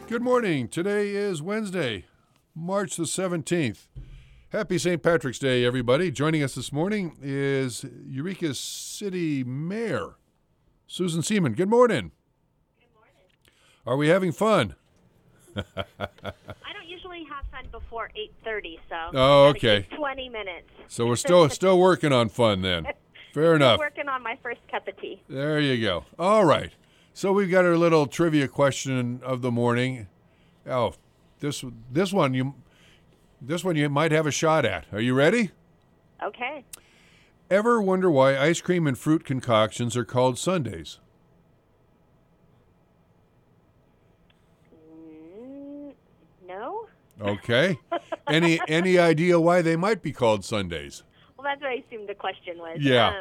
Good morning. Today is Wednesday, March the 17th. Happy St. Patrick's Day, everybody. Joining us this morning is Eureka City Mayor Susan Seaman. Good morning. Good morning. Are we having fun? I don't usually have fun before 8:30, so Oh, okay. 20 minutes. So we're still working on fun then. Fair enough. Working on my first cup of tea. There you go. All right. So we've got our little trivia question of the morning. Oh, this one you might have a shot at. Are you ready? Okay. Ever wonder why ice cream and fruit concoctions are called sundaes? No. Okay. Any idea why they might be called sundaes? Well, that's what I assumed the question was. Yeah.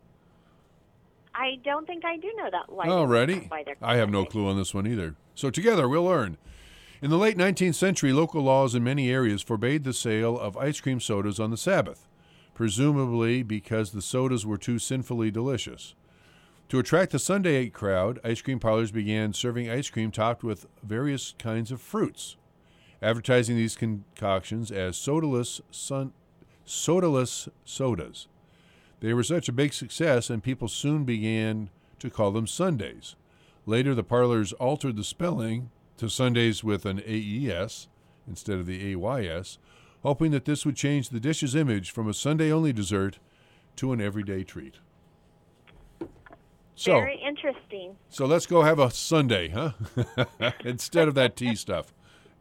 I don't think I do know that. Why Alrighty. why they're I have no Sundays. clue on this one either. So together we'll learn. In the late 19th century, local laws in many areas forbade the sale of ice cream sodas on the Sabbath, presumably because the sodas were too sinfully delicious. To attract the Sunday crowd, ice cream parlors began serving ice cream topped with various kinds of fruits, advertising these concoctions as sodaless sodas. They were such a big success, and people soon began to call them sundaes. Later, the parlors altered the spelling to sundaes with an AES instead of the AYS, hoping that this would change the dish's image from a Sunday-only dessert to an everyday treat. Very interesting. So let's go have a sundae, huh? Instead of that tea stuff.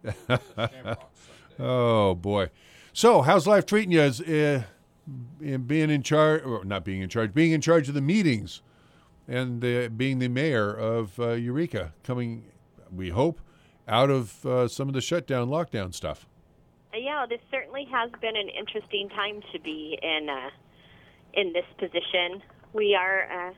Oh, boy. So how's life treating you as being in charge, or not being in charge, being in charge of the meetings and being the mayor of Eureka, coming, we hope, out of some of the shutdown, lockdown stuff? Yeah, this certainly has been an interesting time to be in this position. We are,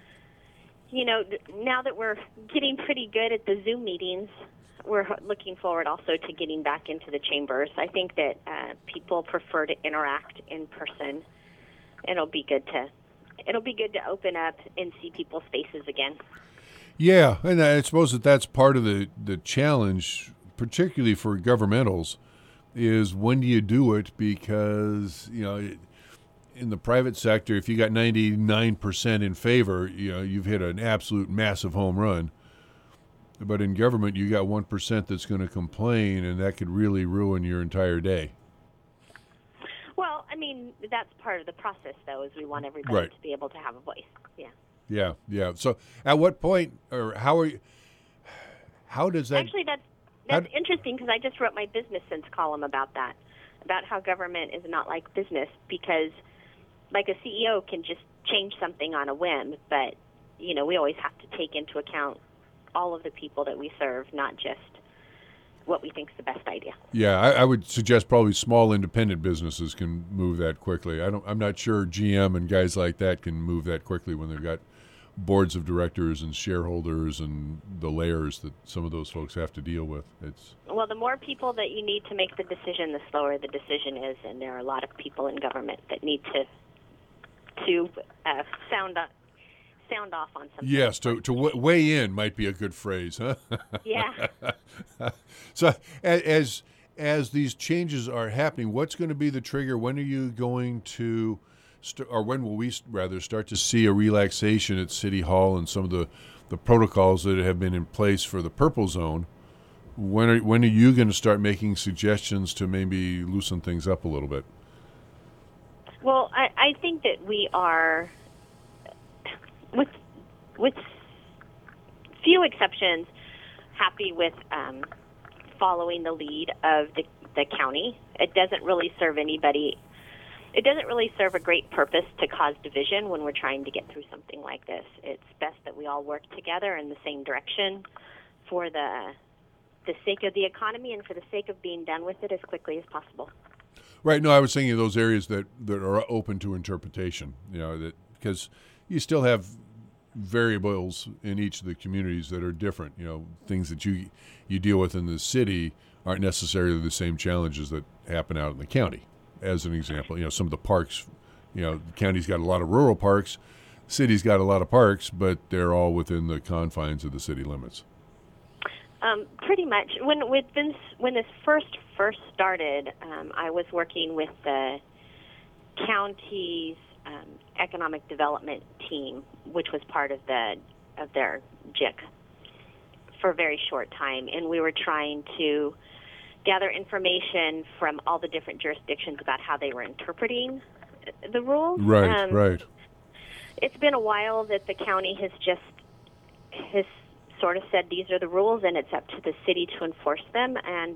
now that we're getting pretty good at the Zoom meetings, we're looking forward also to getting back into the chambers. I think that people prefer to interact in person. It'll be good to open up and see people's faces again. Yeah, and I suppose that's part of the challenge, particularly for governmentals, is when do you do it? Because, in the private sector, if you got 99% in favor, you've hit an absolute massive home run. But in government, you got 1% that's going to complain, and that could really ruin your entire day. Well, I mean, that's part of the process, though, is we want everybody to be able to have a voice. Yeah. Yeah. So at what point, or how does that... Actually, that's interesting, because I just wrote my business sense column about that, about how government is not like business, because like a CEO can just change something on a whim, but, we always have to take into account all of the people that we serve, not just what we think is the best idea. Yeah, I would suggest probably small independent businesses can move that quickly. I'm not sure GM and guys like that can move that quickly when they've got boards of directors and shareholders and the layers that some of those folks have to deal with. Well, the more people that you need to make the decision, the slower the decision is, and there are a lot of people in government that need to sound off on something. Yes, to weigh in might be a good phrase, huh? Yeah. So as these changes are happening, what's going to be the trigger? When are you going to, or when will we rather start to see a relaxation at City Hall and some of the protocols that have been in place for the purple zone? When are you going to start making suggestions to maybe loosen things up a little bit? Well, I think that we are, with few exceptions, happy with following the lead of the county. It doesn't really serve anybody. It doesn't really serve a great purpose to cause division when we're trying to get through something like this. It's best that we all work together in the same direction for the sake of the economy and for the sake of being done with it as quickly as possible. Right. No, I was thinking of those areas that are open to interpretation, that because you still have variables in each of the communities that are different. Things that you deal with in the city aren't necessarily the same challenges that happen out in the county. As an example, some of the parks, the county's got a lot of rural parks, city's got a lot of parks, but they're all within the confines of the city limits. Pretty much. When this first started, I was working with the county's economic development team, which was part of their JIC for a very short time, and we were trying to gather information from all the different jurisdictions about how they were interpreting the rules. Right. It's been a while that the county has sort of said these are the rules, and it's up to the city to enforce them. And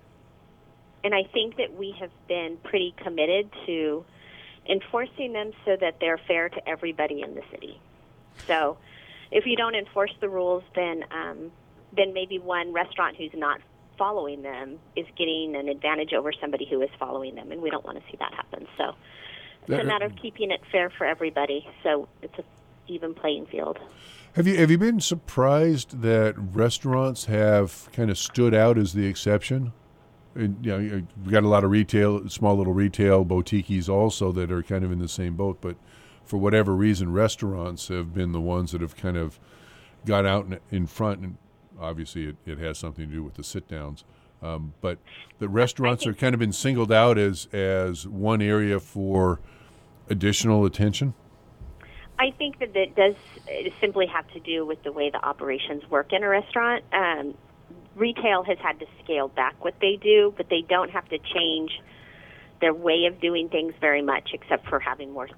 I think that we have been pretty committed to enforcing them so that they're fair to everybody in the city. So if you don't enforce the rules, then maybe one restaurant who's not following them is getting an advantage over somebody who is following them, and we don't want to see that happen. So it's a matter of keeping it fair for everybody, so it's an even playing field. Have you been surprised that restaurants have kind of stood out as the exception? And, we've got a lot of retail, small little retail boutiques also that are kind of in the same boat, but for whatever reason, restaurants have been the ones that have kind of got out in front, and obviously it has something to do with the sit-downs. But the restaurants are kind of been singled out as one area for additional attention. I think that it does simply have to do with the way the operations work in a restaurant. Retail has had to scale back what they do, but they don't have to change their way of doing things very much, except for having more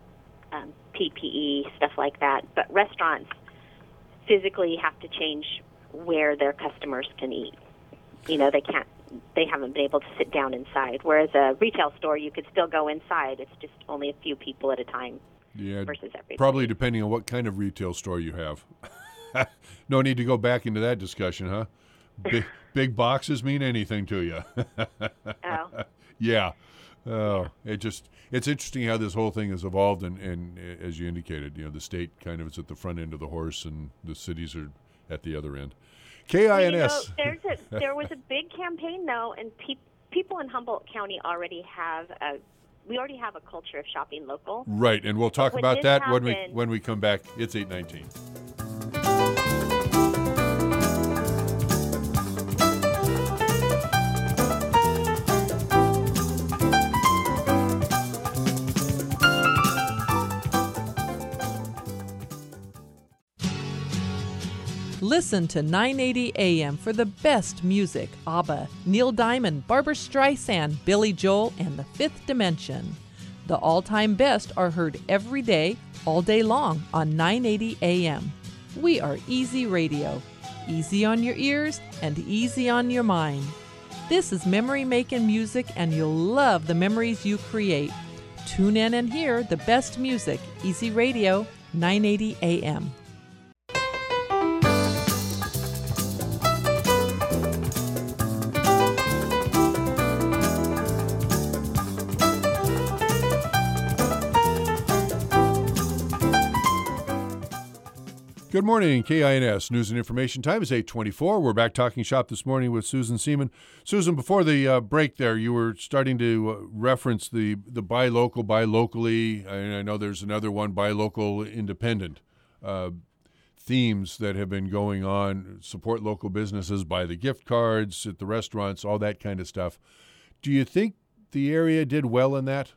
PPE, stuff like that. But restaurants physically have to change where their customers can eat. They haven't been able to sit down inside. Whereas a retail store, you could still go inside. It's just only a few people at a time. Yeah, versus everybody. Probably depending on what kind of retail store you have. No need to go back into that discussion, huh? Big boxes mean anything to you. Oh. Yeah. Oh, it's interesting how this whole thing has evolved, and as you indicated, the state kind of is at the front end of the horse, and the cities are at the other end. KINS. There was a big campaign though, and people in Humboldt County already have a culture of shopping local. Right, and we'll talk about that when we come back. It's 8:19. Listen to 980 AM for the best music. ABBA, Neil Diamond, Barbra Streisand, Billy Joel, and The Fifth Dimension. The all-time best are heard every day, all day long on 980 AM. We are Easy Radio. Easy on your ears and easy on your mind. This is memory-making music, and you'll love the memories you create. Tune in and hear the best music. Easy Radio, 980 AM. Good morning, KINS News and Information Time is 8:24. We're back talking shop this morning with Susan Seaman. Susan, before the break there, you were starting to reference the buy local, buy locally, and I know there's another one, buy local independent themes that have been going on, support local businesses, buy the gift cards at the restaurants, all that kind of stuff. Do you think the area did well in that?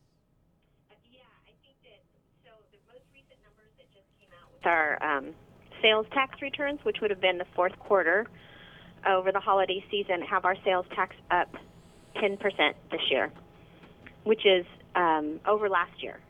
Our sales tax returns, which would have been the fourth quarter over the holiday season, have our sales tax up 10% this year, which is over last year.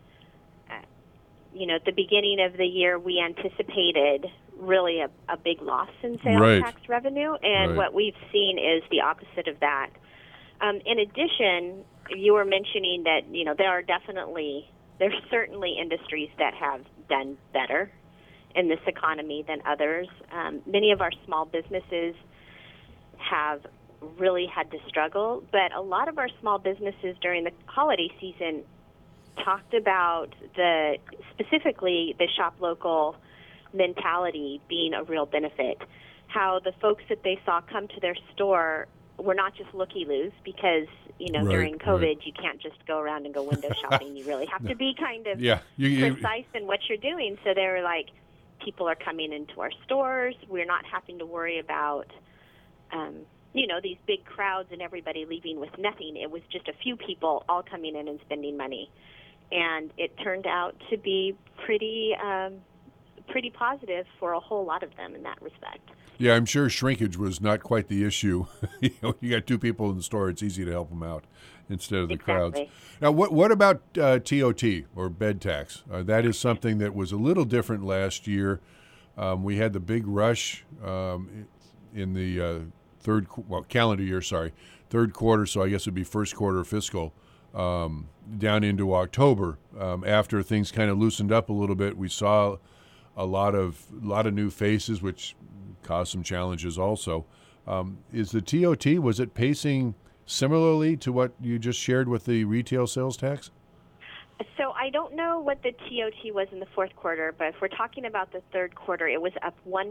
At the beginning of the year, we anticipated really a big loss in sales tax revenue, and what we've seen is the opposite of that. In addition, you were mentioning that there's certainly industries that have done better in this economy than others. Many of our small businesses have really had to struggle, but a lot of our small businesses during the holiday season talked about specifically the shop local mentality being a real benefit. How the folks that they saw come to their store were not just looky-loos because, during COVID, you can't just go around and go window shopping. You really have to be kind of precise in what you're doing. So they were like, people are coming into our stores. We're not having to worry about, these big crowds and everybody leaving with nothing. It was just a few people all coming in and spending money. And it turned out to be pretty positive for a whole lot of them in that respect. Yeah, I'm sure shrinkage was not quite the issue. You got two people in the store, it's easy to help them out instead of the crowds. Now, what about TOT, or bed tax? That is something that was a little different last year. We had the big rush in the calendar year, third quarter, so I guess it would be first quarter fiscal, down into October. After things kind of loosened up a little bit, we saw a lot of new faces, which caused some challenges also. Is the TOT, was it pacing similarly to what you just shared with the retail sales tax? So I don't know what the TOT was in the fourth quarter, but if we're talking about the third quarter, it was up 1%,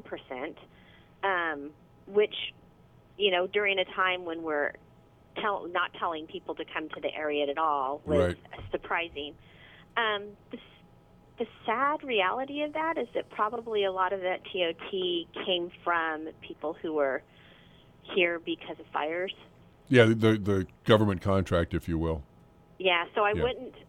which, during a time when we're not telling people to come to the area at all was surprising. The sad reality of that is that probably a lot of that TOT came from people who were here because of fires. Yeah, the government contract, if you will. Yeah, so I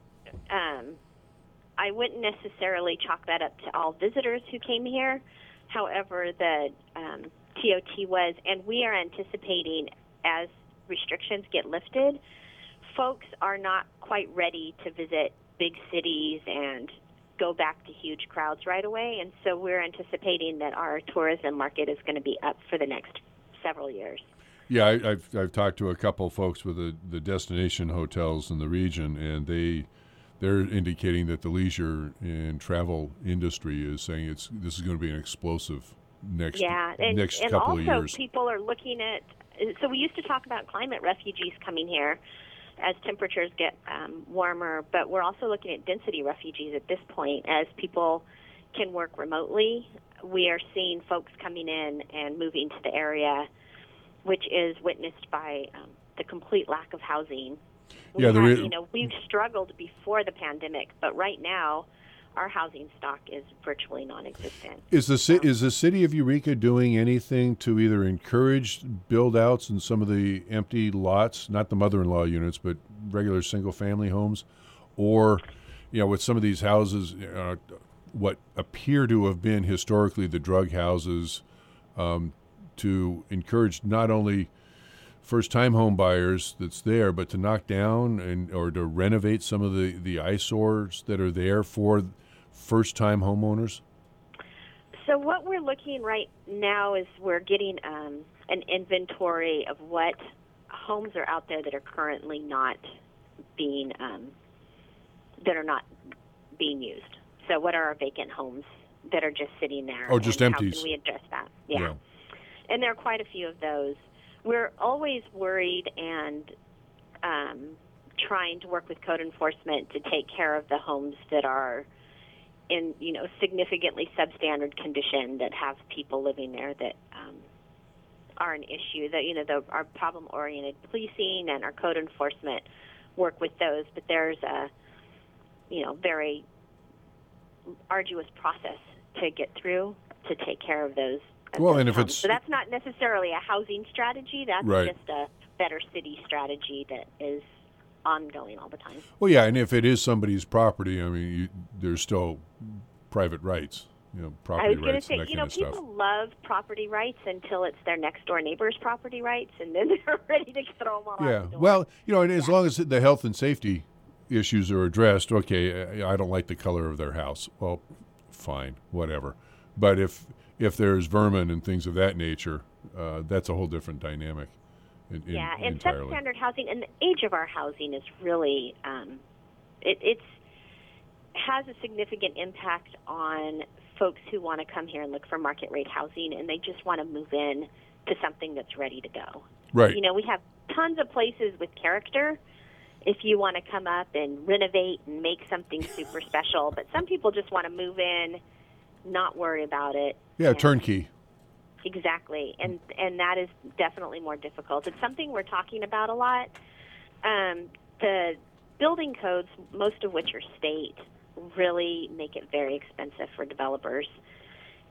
wouldn't necessarily chalk that up to all visitors who came here. However, the TOT was, and we are anticipating as restrictions get lifted, folks are not quite ready to visit big cities and go back to huge crowds right away, and so we're anticipating that our tourism market is going to be up for the next several years. Yeah, I've talked to a couple folks with the destination hotels in the region, and they're indicating that the leisure and travel industry is saying this is going to be an explosive next couple of years. And also people are looking at, so we used to talk about climate refugees coming here as temperatures get warmer, but we're also looking at density refugees at this point. As people can work remotely, we are seeing folks coming in and moving to the area, which is witnessed by the complete lack of housing. We've struggled before the pandemic, but right now our housing stock is virtually non-existent. Is the city of Eureka doing anything to either encourage build-outs in some of the empty lots, not the mother-in-law units, but regular single-family homes, or, with some of these houses, what appear to have been historically the drug houses, to encourage not only first-time home buyers that's there, but to knock down or to renovate some of the eyesores that are there for first-time homeowners? So what we're looking right now is we're getting an inventory of what homes are out there that are currently not being used. So what are our vacant homes that are just sitting there? Oh, just empties. How can we address that? Yeah. And there are quite a few of those. We're always worried and trying to work with code enforcement to take care of the homes that are in, significantly substandard condition, that have people living there that are an issue. That our problem-oriented policing and our code enforcement work with those, but there's a very arduous process to get through to take care of those. So that's not necessarily a housing strategy. That's just a better city strategy that is ongoing all the time. Well, yeah, and if it is somebody's property, there's still private rights, property rights. I was going to say, people love property rights until it's their next door neighbor's property rights, and then they're ready to throw them all out the door. Well, and as long as the health and safety issues are addressed, okay, I don't like the color of their house. Well, fine, whatever. But if there's vermin and things of that nature, that's a whole different dynamic. And substandard housing, and the age of our housing is really, it has a significant impact on folks who want to come here and look for market rate housing, and they just want to move in to something that's ready to go. Right. We have tons of places with character if you want to come up and renovate and make something super special, but some people just want to move in, not worry about it. Yeah, turnkey. Exactly, and that is definitely more difficult. It's something we're talking about a lot. The building codes, most of which are state, really make it very expensive for developers.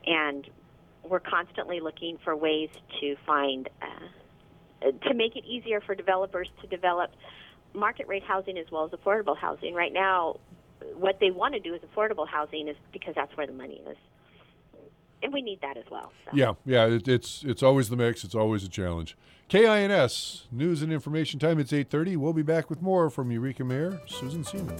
and we're constantly looking for ways to find to make it easier for developers to develop market rate housing as well as affordable housing. Right now, what they want to do is affordable housing is because that's where the money is. And we need that as well. So. Yeah, it's always the mix. It's always a challenge. KINS, News and Information Time. It's 8:30. We'll be back with more from Eureka Mayor Susan Seaman.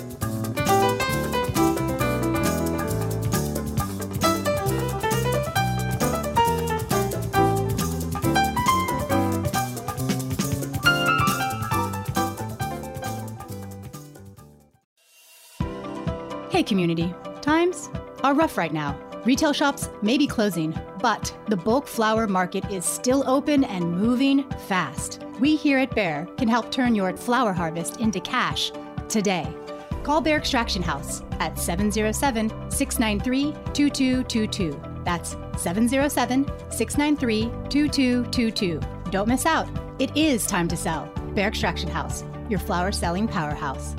Hey community, times are rough right now. Retail shops may be closing, but the bulk flower market is still open and moving fast. We here at Bear can help turn your flower harvest into cash today. Call Bear Extraction House at 707-693-2222. That's 707-693-2222. Don't miss out. It is time to sell. Bear Extraction House, your flower selling powerhouse.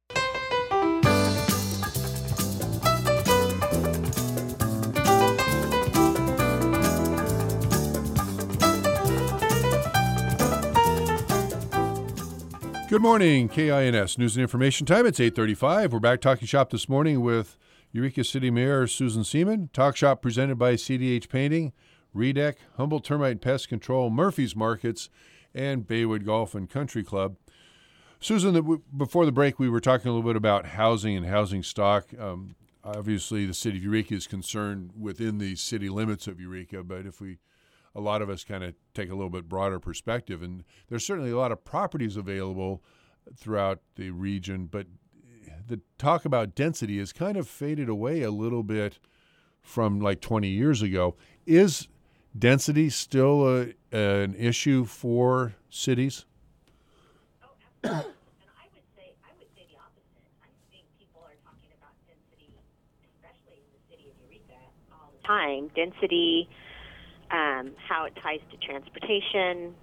Good morning, KINS News and Information Time. It's 8:35. We're back talking shop this morning with Eureka City Mayor Susan Seaman. Talk shop presented by CDH Painting, Redec, Humboldt Termite Pest Control, Murphy's Markets, and Baywood Golf and Country Club. Susan, before the break, we were talking a little bit about housing and housing stock. Obviously, the city of Eureka is concerned within the city limits of Eureka, but a lot of us kind of take a little bit broader perspective, and there's certainly a lot of properties available throughout the region, but the talk about density has kind of faded away a little bit from like 20 years ago. Is density still an issue for cities? Oh, absolutely. And I would say the opposite. I think people are talking about density, especially in the city of Eureka, all the time. Density, how it ties to transportation.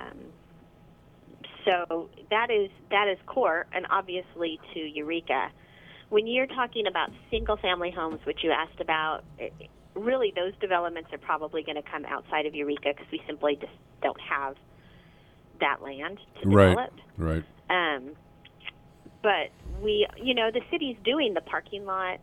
So that is core, and obviously to Eureka. When you're talking about single-family homes, which you asked about, really those developments are probably going to come outside of Eureka because we simply just don't have that land to develop. Right. But the city's doing the parking lot,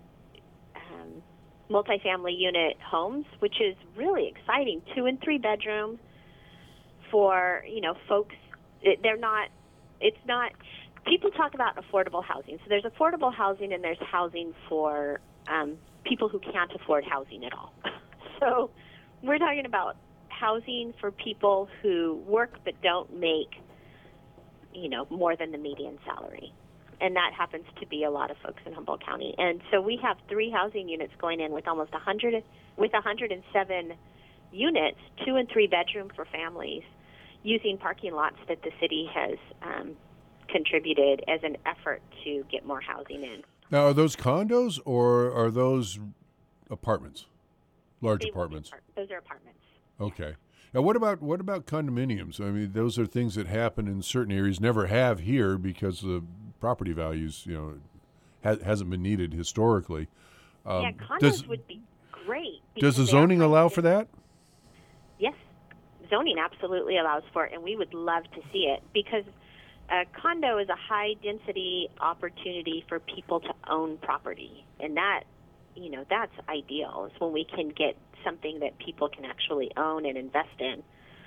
multifamily unit homes, which is really exciting. 2 and 3 bedroom for, folks. It's not, people talk about affordable housing. So there's affordable housing and there's housing for people who can't afford housing at all. So we're talking about housing for people who work but don't make, more than the median salary. And that happens to be a lot of folks in Humboldt County. And so we have 3 housing units going in with almost 107 units, 2 and 3 bedroom for families, using parking lots that the city has contributed as an effort to get more housing in. Now, are those condos or are those apartments, large apartments? Those are apartments. Okay. Now, what about condominiums? I mean, those are things that happen in certain areas, never have here because the property values, hasn't been needed historically. Condos would be great. Does the zoning allow for that? Yes, zoning absolutely allows for it, and we would love to see it because a condo is a high-density opportunity for people to own property, and that, that's ideal. It's when we can get something that people can actually own and invest in.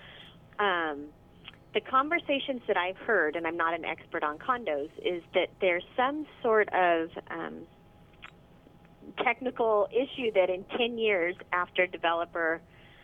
The conversations that I've heard, and I'm not an expert on condos, is that there's some sort of technical issue that in 10 years after a developer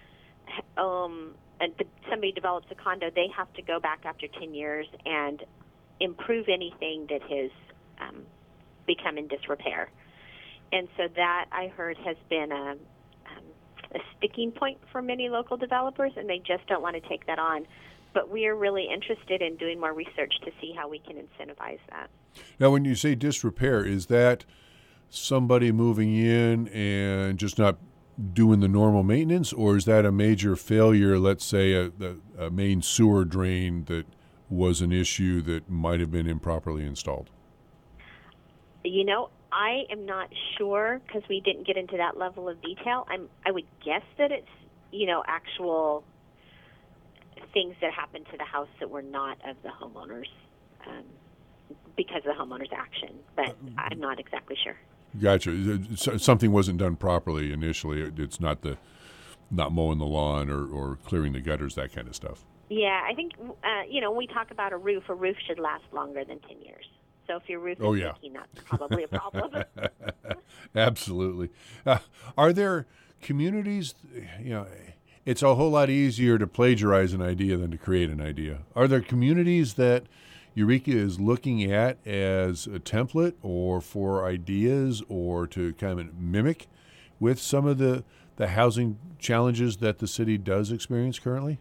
somebody develops a condo, they have to go back after 10 years and improve anything that has become in disrepair. And so that, I heard, has been a sticking point for many local developers, and they just don't want to take that on. But we are really interested in doing more research to see how we can incentivize that. Now, when you say disrepair, is that somebody moving in and just not doing the normal maintenance, or is that a major failure, let's say a main sewer drain that was an issue that might have been improperly installed? I am not sure because we didn't get into that level of detail. I would guess that it's, actual things that happened to the house that were not of the homeowners because of the homeowner's action, but I'm not exactly sure. Gotcha. Something wasn't done properly initially. It's not mowing the lawn or clearing the gutters, that kind of stuff. Yeah, I think, when we talk about a roof should last longer than 10 years. So if your roof is leaking, that's probably a problem. Absolutely. Are there communities, it's a whole lot easier to plagiarize an idea than to create an idea. Are there communities that Eureka is looking at as a template or for ideas or to kind of mimic with some of the housing challenges that the city does experience currently?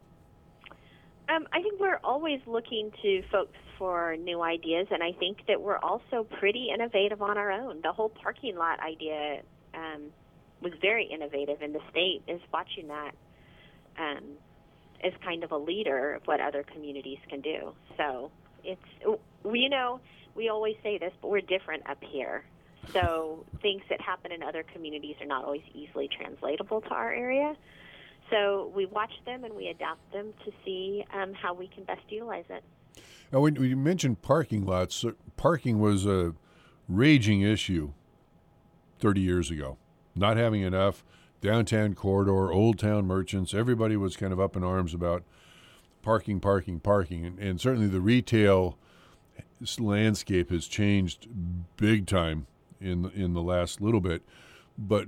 I think we're always looking to folks for new ideas, and I think that we're also pretty innovative on our own. The whole parking lot idea was very innovative, and the state is watching that as kind of a leader of what other communities can do. So we always say this, but we're different up here. So things that happen in other communities are not always easily translatable to our area. So we watch them and we adapt them to see how we can best utilize it. Now, when you mentioned parking lots, parking was a raging issue 30 years ago. Not having enough, downtown corridor, old town merchants, everybody was kind of up in arms about parking. And certainly the retail landscape has changed big time in the last little bit. But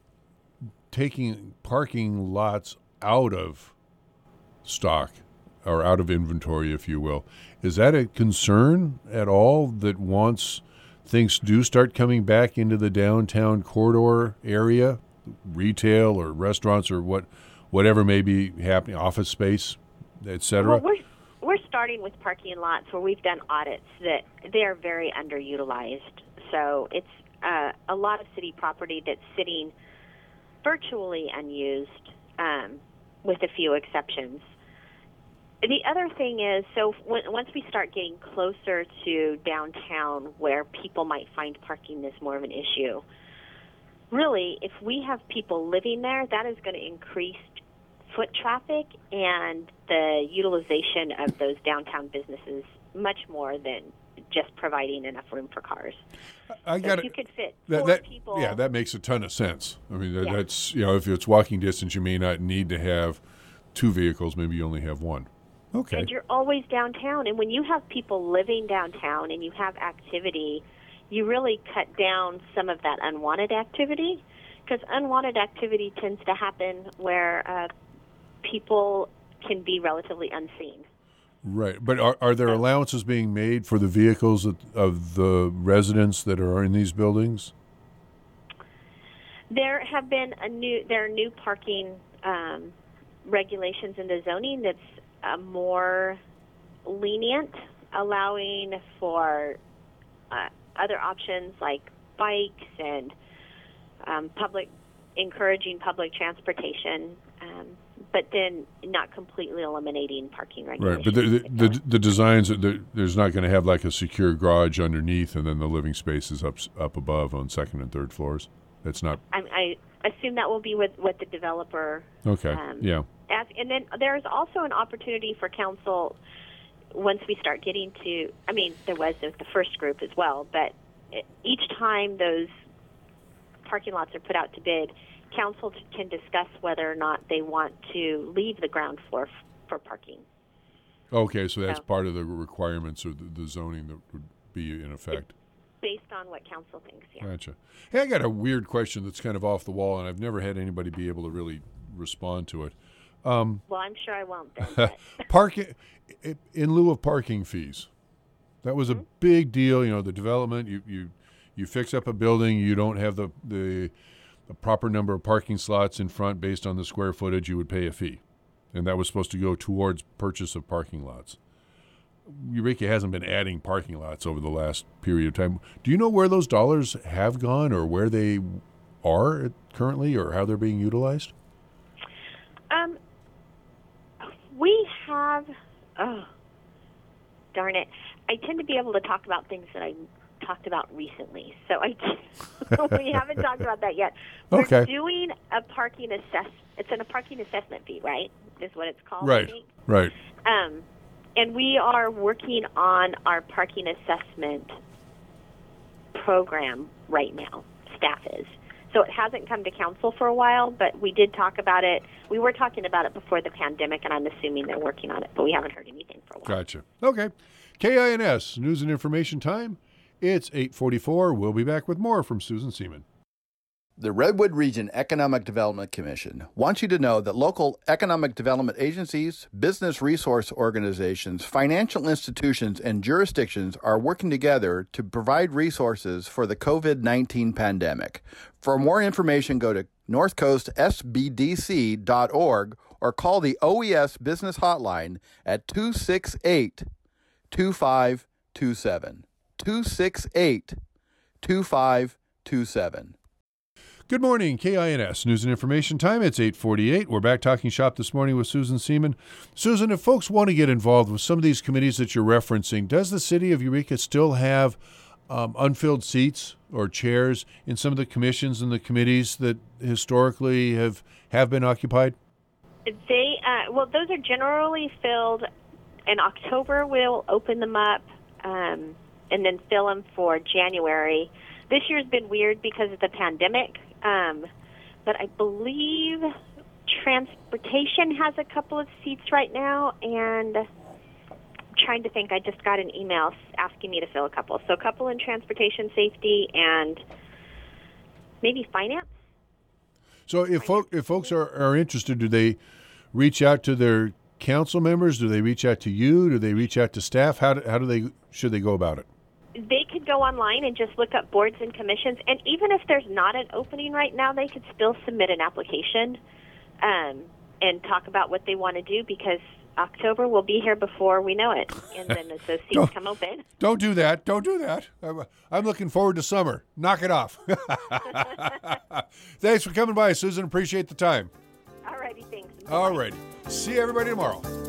taking parking lots out of stock or out of inventory, if you will, is that a concern at all that once things do start coming back into the downtown corridor area, retail or restaurants or whatever may be happening, office space, et cetera? Well, we're starting with parking lots where we've done audits that they are very underutilized. So it's a lot of city property that's sitting virtually unused, with a few exceptions. The other thing is, once we start getting closer to downtown where people might find parking is more of an issue, really, if we have people living there, that is going to increase foot traffic and the utilization of those downtown businesses much more than just providing enough room for cars. If you could fit four people. Yeah, that makes a ton of sense. I mean, that's, if it's walking distance, you may not need to have two vehicles. Maybe you only have one. Okay. And you're always downtown. And when you have people living downtown and you have activity, you really cut down some of that unwanted activity, because unwanted activity tends to happen where people can be relatively unseen. Right. But are there allowances being made for the vehicles of the residents that are in these buildings? There have been there are new parking regulations in the zoning that's more lenient, allowing for other options like bikes and encouraging public transportation, but then not completely eliminating parking regulations. Right, but the designs, there's not going to have like a secure garage underneath and then the living space is up above on second and third floors. That's not. I assume that will be what the developer. Okay. Yeah. And then there's also an opportunity for council once we start getting to. I mean, there was the first group as well, but each time those parking lots are put out to bid, council can discuss whether or not they want to leave the ground floor for parking. Okay, so that's part of the requirements of the zoning that would be in effect. Based on what council thinks, yeah. Gotcha. Hey, I got a weird question that's kind of off the wall, and I've never had anybody be able to really respond to it. Well, I'm sure I won't then. Parking in lieu of parking fees. That was a big deal. The development, you fix up a building, you don't have the proper number of parking slots in front based on the square footage, you would pay a fee. And that was supposed to go towards purchase of parking lots. Eureka hasn't been adding parking lots over the last period of time. Do you know where those dollars have gone or where they are currently or how they're being utilized? We have, darn it. I tend to be able to talk about things that I'm talked about recently. So we haven't talked about that yet. We're Okay. doing a parking It's a parking assessment fee, right? Is what it's called. Right. I think. Right. And we are working on our parking assessment program right now. Staff is. So it hasn't come to council for a while, but we did talk about it. We were talking about it before the pandemic, and I'm assuming they're working on it, but we haven't heard anything for a while. Gotcha. Okay. KINS, News and Information Time. It's 8:44. We'll be back with more from Susan Seaman. The Redwood Region Economic Development Commission wants you to know that local economic development agencies, business resource organizations, financial institutions, and jurisdictions are working together to provide resources for the COVID-19 pandemic. For more information, go to northcoastsbdc.org or call the OES Business Hotline at 268-2527. 268-2527. Good morning, KINS, News and Information Time. It's 8:48. We're back talking shop this morning with Susan Seaman. Susan, if folks want to get involved with some of these committees that you're referencing, does the city of Eureka still have unfilled seats or chairs in some of the commissions and the committees that historically have been occupied? Those are generally filled. In October, we'll open them up and then fill them for January. This year's been weird because of the pandemic, but I believe transportation has a couple of seats right now, and I'm trying to think. I just got an email asking me to fill a couple. So a couple in transportation safety and maybe finance. So if folks are interested, do they reach out to their council members? Do they reach out to you? Do they reach out to staff? Should they go about it? They could go online and just look up boards and commissions, and even if there's not an opening right now, they could still submit an application and talk about what they want to do, because October will be here before we know it, and then as those seats come open. Don't do that. I'm looking forward to summer. Knock it off. Thanks for coming by, Susan. Appreciate the time. All righty, thanks. All righty. See everybody tomorrow.